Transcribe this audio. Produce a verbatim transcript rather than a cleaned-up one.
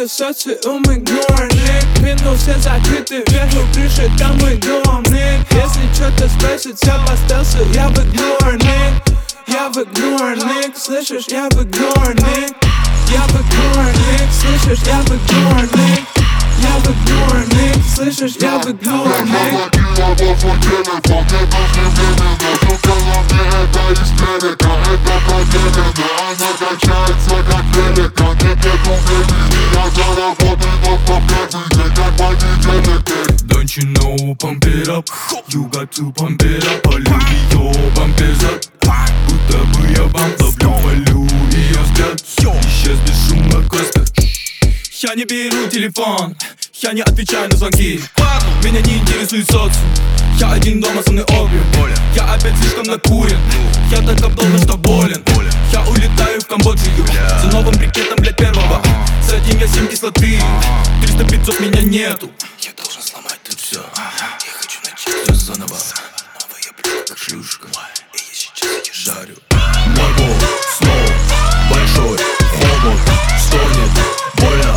это социум игнорник. Винду все закрыты, вверху крыши, там мой дом, ник. Если что-то спросит, я поставился, я в игнорник. Я в игнорник, слышишь, я в игнорник. Я в игнорник, слышишь, я в игнорник. Я в игнорник, слышишь, я в игнорник. Я заблокировал свой телефон, это временно. Только на мне это истерика, это проверено. Она качается как велика, нет нету времени. Я заработаю по пятый, как понедельник. Don't you know, pump it up, you got to pump it up. Полю ее, бомбезат, будто бы я бамп ловлю. Полю ее взгляд, исчез без шума Коста. Я не беру телефон, я не отвечаю на звонки. Меня не интересует социум, я один дома, со мной опиум. Я опять слишком накурен, я так обдолбан, что болен. Я улетаю в Камбоджию за новым брикетом, блядь, первого. За день я семь кислоты, триста пятьсот меня нету. Я должен сломать тут все, я хочу начать все заново. Новая блюдо, как шлюшка, и я сейчас ее жарю. Мой бог снова большой хобот стонет, больно.